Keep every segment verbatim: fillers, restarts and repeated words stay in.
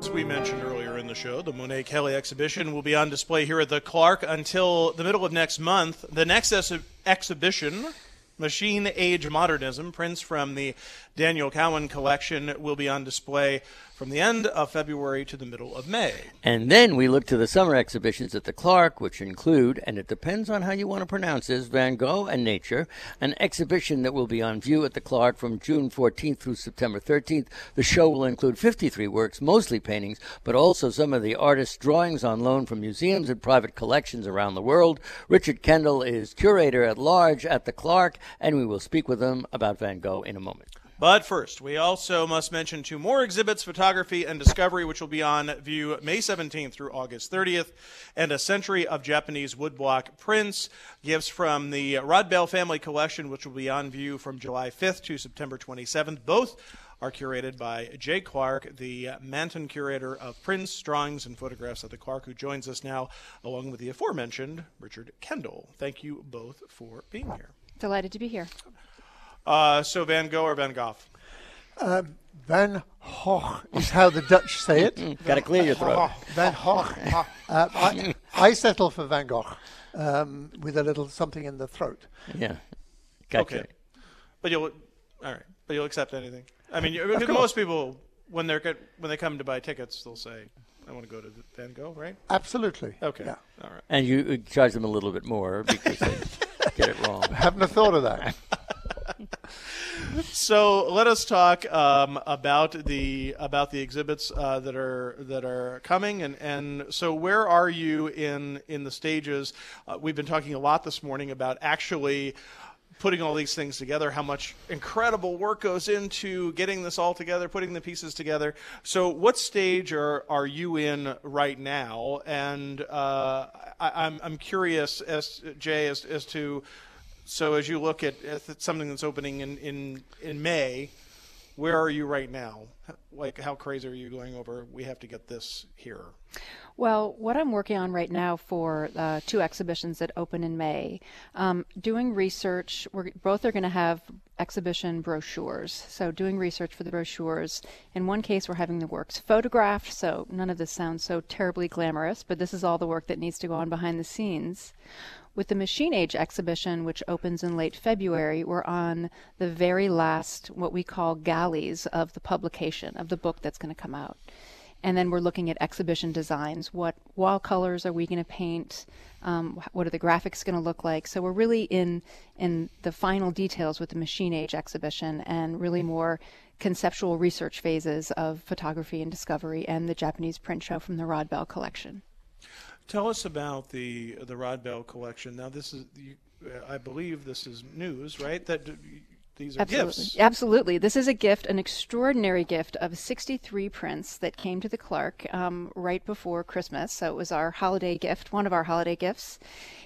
As we mentioned earlier in the show, the Monet Kelly exhibition will be on display here at the Clark until the middle of next month. The next ex- exhibition, Machine Age Modernism, prints from the Daniel Cowan collection, will be on display from the end of February to the middle of May. And then we look to the summer exhibitions at the Clark, which include, and it depends on how you want to pronounce this, Van Gogh and Nature, an exhibition that will be on view at the Clark from June fourteenth through September thirteenth. The show will include fifty-three works, mostly paintings, but also some of the artists' drawings on loan from museums and private collections around the world. Richard Kendall is curator at large at the Clark, and we will speak with him about Van Gogh in a moment. But first, we also must mention two more exhibits, Photography and Discovery, which will be on view May seventeenth through August thirtieth, and A Century of Japanese Woodblock Prints, gifts from the Rodbell Family Collection, which will be on view from July fifth to September twenty-seventh. Both are curated by Jay Clark, the Manton curator of prints, drawings, and photographs at the Clark, who joins us now, along with the aforementioned Richard Kendall. Thank you both for being here. Delighted to be here. Uh, so Van Gogh or Van Gogh? Uh, Van Gogh is how the Dutch say it. Got to clear your throat. Van Gogh. Uh, I, I settle for Van Gogh um, with a little something in the throat. Yeah. Gotcha. Okay. But you'll, all right. But you'll accept anything. I mean, you, most people, when they're when they come to buy tickets, they'll say, "I want to go to Van Gogh," right? Absolutely. Okay. Yeah. All right. And you charge them a little bit more because they get it wrong. Haven't have thought of that. So let us talk um, about the about the exhibits uh, that are that are coming, and, and so where are you in in the stages? Uh, we've been talking a lot this morning about actually putting all these things together, how much incredible work goes into getting this all together, putting the pieces together. So what stage are are you in right now? And uh, I, I'm I'm curious, as Jay, as as to. So as you look at, at something that's opening in, in, in May, where are you right now? Like, how crazy are you going over, we have to get this here? Well, what I'm working on right now for uh, two exhibitions that open in May, um, doing research, we're, both are going to have exhibition brochures. So doing research for the brochures. In one case, we're having the works photographed, so none of this sounds so terribly glamorous, but this is all the work that needs to go on behind the scenes. With the Machine Age exhibition, which opens in late February, we're on the very last, what we call galleys of the publication, of the book that's going to come out. And then we're looking at exhibition designs. What wall colors are we going to paint? Um, what are the graphics going to look like? So we're really in, in the final details with the Machine Age exhibition and really more conceptual research phases of Photography and Discovery and the Japanese print show from the Rodbell collection. Tell us about the the Rodbell collection. Now, this is, you, I believe, this is news, right? That these are Absolutely. gifts. Absolutely, this is a gift, an extraordinary gift of sixty-three prints that came to the Clark um, right before Christmas. So it was our holiday gift, one of our holiday gifts.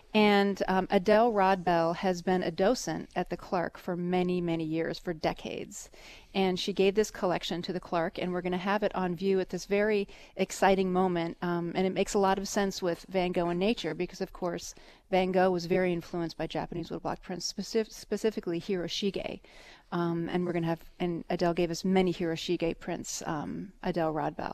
And um, Adele Rodbell has been a docent at the Clark for many, many years, for decades. And she gave this collection to the Clark, and we're going to have it on view at this very exciting moment. Um, and it makes a lot of sense with Van Gogh and Nature because, of course, Van Gogh was very influenced by Japanese woodblock prints, specif- specifically Hiroshige. Um, and we're going to have, and Adele gave us many Hiroshige prints, um, Adele Rodbell.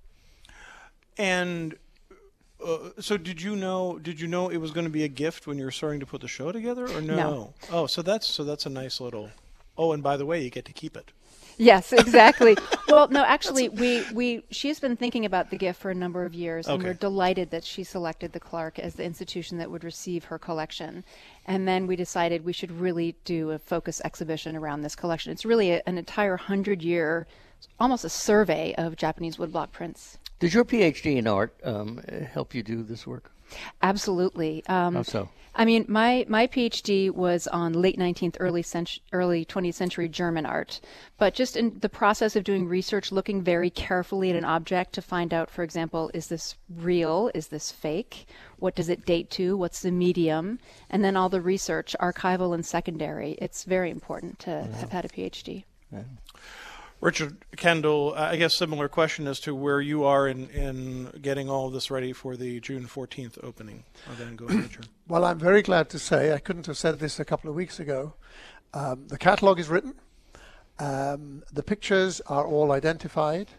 And Uh, so did you know? Did you know it was going to be a gift when you were starting to put the show together, or no? No. Oh, so that's so that's a nice little. Oh, and by the way, you get to keep it. Yes, exactly. Well, no, actually, we, we she's been thinking about the gift for a number of years, and Okay. we're delighted that she selected the Clark as the institution that would receive her collection. And then we decided we should really do a focus exhibition around this collection. It's really a, an entire hundred-year, almost a survey of Japanese woodblock prints. Does your PhD in art um, help you do this work? Absolutely. Um, How so? I mean, my, my PhD was on late nineteenth, early cent- early twentieth century German art. But just in the process of doing research, looking very carefully at an object to find out, for example, is this real? Is this fake? What does it date to? What's the medium? And then all the research, archival and secondary. It's very important to yeah. have had a PhD. Yeah. Richard Kendall, I guess similar question as to where you are in, in getting all of this ready for the June fourteenth opening of Van Gogh Nature. Well, I'm very glad to say, I couldn't have said this a couple of weeks ago, um, the catalogue is written, um, the pictures are all identified,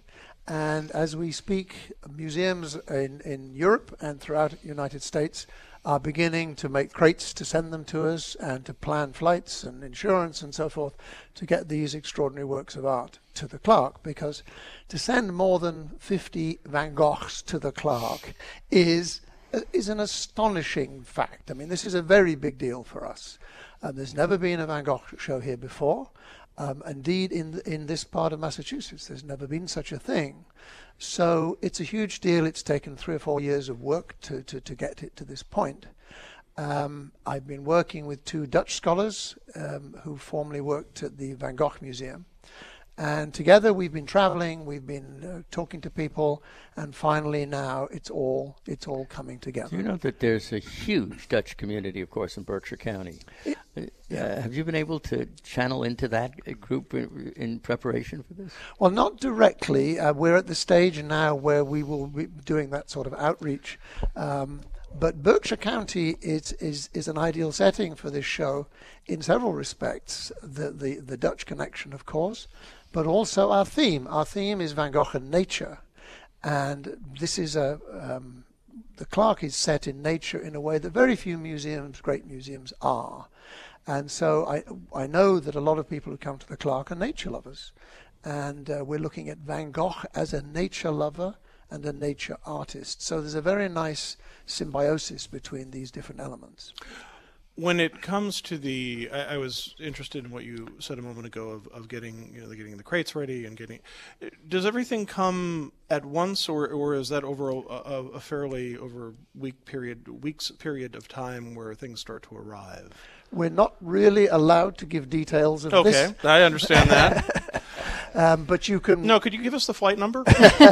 And as we speak, museums in, in Europe and throughout the United States are beginning to make crates to send them to us and to plan flights and insurance and so forth to get these extraordinary works of art to the Clark, because to send more than fifty Van Goghs to the Clark is is an astonishing fact. I mean, this is a very big deal for us. Um, there's never been a Van Gogh show here before. Um, indeed, in th in this part of Massachusetts, there's never been such a thing. So it's a huge deal. It's taken three or four years of work to, to, to get it to this point. Um, I've been working with two Dutch scholars um, who formerly worked at the Van Gogh Museum. And together we've been traveling, we've been uh, talking to people, and finally now it's all it's all coming together. Do you know that there's a huge Dutch community, of course, in Berkshire County? It, uh, yeah. Have you been able to channel into that group in, in preparation for this? Well, not directly. Uh, we're at the stage now where we will be doing that sort of outreach. Um, But Berkshire County is, is, is an ideal setting for this show in several respects. The, the, the Dutch connection, of course, but also our theme. Our theme is Van Gogh and nature. And this is a, um, the Clark is set in nature in a way that very few museums, great museums, are. And so I, I know that a lot of people who come to the Clark are nature lovers. And uh, we're looking at Van Gogh as a nature lover and a nature artist. So there's a very nice symbiosis between these different elements. When it comes to the, I, I was interested in what you said a moment ago of, of getting, you know, getting the crates ready and getting, does everything come at once, or, or is that over a, a, a fairly over week period, weeks period of time where things start to arrive? We're not really allowed to give details of okay, this. Okay, I understand that. Um, but you can... No, could you give us the flight number?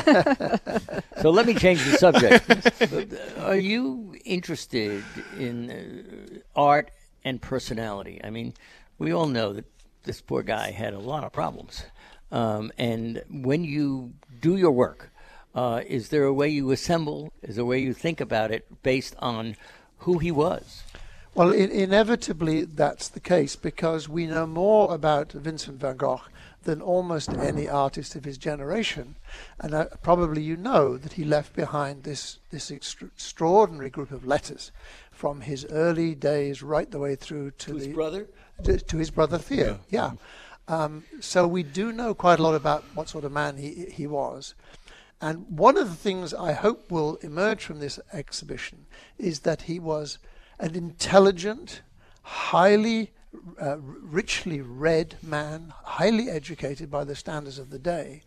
So let me change the subject. Are you interested in uh, art and personality? I mean, we all know that this poor guy had a lot of problems. Um, and when you do your work, uh, is there a way you assemble, is there a way you think about it based on who he was? Well, in inevitably that's the case, because we know more about Vincent van Gogh than almost any artist of his generation. And uh, probably you know that he left behind this, this extra extraordinary group of letters from his early days right the way through to, to his the, brother? To, to his brother Theo, yeah. yeah. Um, so we do know quite a lot about what sort of man he, he was. And one of the things I hope will emerge from this exhibition is that he was an intelligent, highly Uh, richly read man, highly educated by the standards of the day,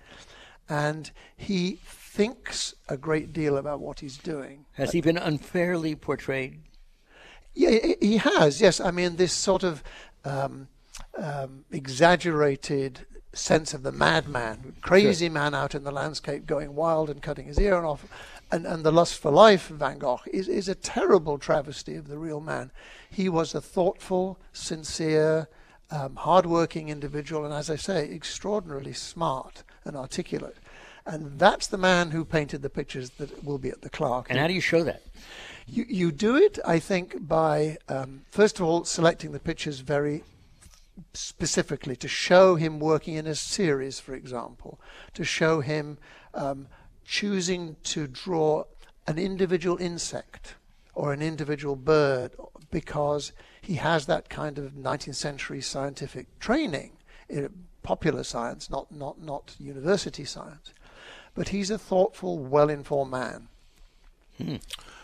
and he thinks a great deal about what he's doing. Has uh, he been unfairly portrayed? Yeah, he has, yes. I mean, this sort of um, um, exaggerated sense of the madman, crazy sure. man out in the landscape going wild and cutting his ear off, and, and the lust for life, Van Gogh, is, is a terrible travesty of the real man. He was a thoughtful, sincere, um, hard-working individual, and as I say, extraordinarily smart and articulate. And that's the man who painted the pictures that will be at the Clark. And how do you show that? You, you do it, I think, by, um, first of all, selecting the pictures very specifically to show him working in a series, for example, to show him um, choosing to draw an individual insect or an individual bird because he has that kind of nineteenth century scientific training in popular science, not, not, not university science. But he's a thoughtful, well-informed man. Hmm.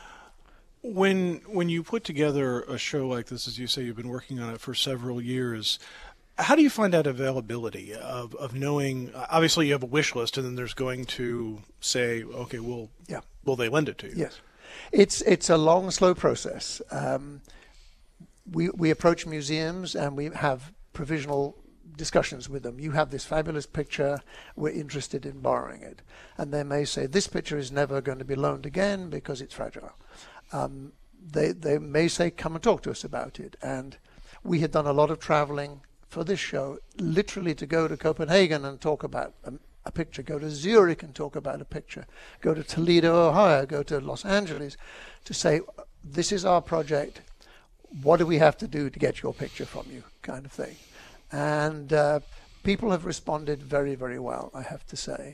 When when you put together a show like this, as you say, you've been working on it for several years, how do you find out availability of, of knowing, obviously you have a wish list and then there's going to say, okay, well, yeah. will they lend it to you? Yes. It's, it's a long, slow process. Um, we, we approach museums and we have provisional discussions with them. You have this fabulous picture, we're interested in borrowing it. And they may say, this picture is never going to be loaned again because it's fragile. Um, they, they may say, come and talk to us about it. And we had done a lot of traveling for this show, literally to go to Copenhagen and talk about a, a picture, go to Zurich and talk about a picture, go to Toledo, Ohio, go to Los Angeles, to say, this is our project, what do we have to do to get your picture from you, kind of thing. And uh, people have responded very, very well, I have to say.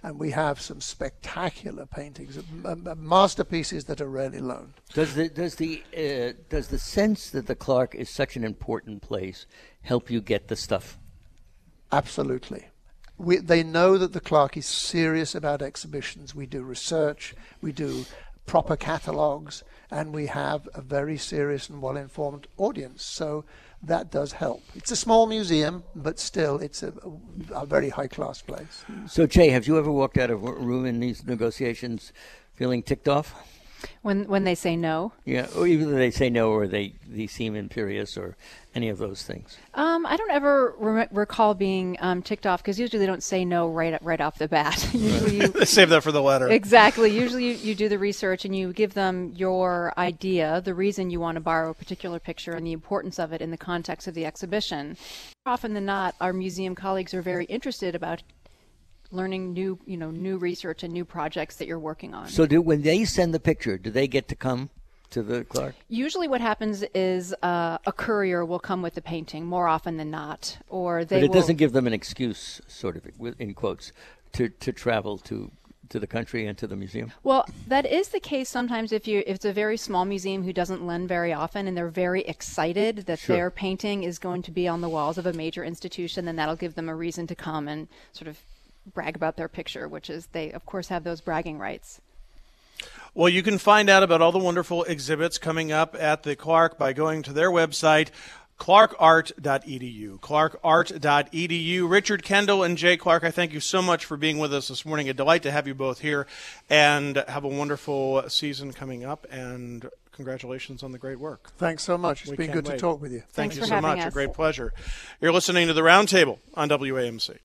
and we have some spectacular paintings, uh, uh, masterpieces that are rarely loaned. Does the does the uh, does the sense that the Clark is such an important place help you get the stuff? Absolutely. We, they know that the Clark is serious about exhibitions. We do research, we do proper catalogues, and we have a very serious and well-informed audience. So that does help. It's a small museum, but still it's a, a, a very high-class place. So, Jay, have you ever walked out of a room in these negotiations feeling ticked off? When when they say no? Yeah, or even they say no, or they, they seem imperious, or any of those things. Um, I don't ever re- recall being um, ticked off, because usually they don't say no right right off the bat. Usually you, Save that for the letter. Exactly. Usually you, you do the research and you give them your idea, the reason you want to borrow a particular picture, and the importance of it in the context of the exhibition. Often than not, our museum colleagues are very interested about learning new, you know, new research and new projects that you're working on. So do when they send the picture, do they get to come to the Clark? Usually what happens is uh, a courier will come with the painting more often than not, or they But it will... doesn't give them an excuse, sort of, in quotes, to, to travel to to the country and to the museum? Well, that is the case sometimes if you if it's a very small museum who doesn't lend very often, and they're very excited that Sure. their painting is going to be on the walls of a major institution, then that'll give them a reason to come and sort of brag about their picture, which is they, of course, have those bragging rights. Well, you can find out about all the wonderful exhibits coming up at the Clark by going to their website, clark art dot e d u. clark art dot e d u. Richard Kendall and Jay Clark, I thank you so much for being with us this morning. A delight to have you both here, and have a wonderful season coming up, and congratulations on the great work. Thanks so much. It's We been can't good wait. to talk with you. Thank Thanks you for so having much. us. A great pleasure. You're listening to The Roundtable on W A M C.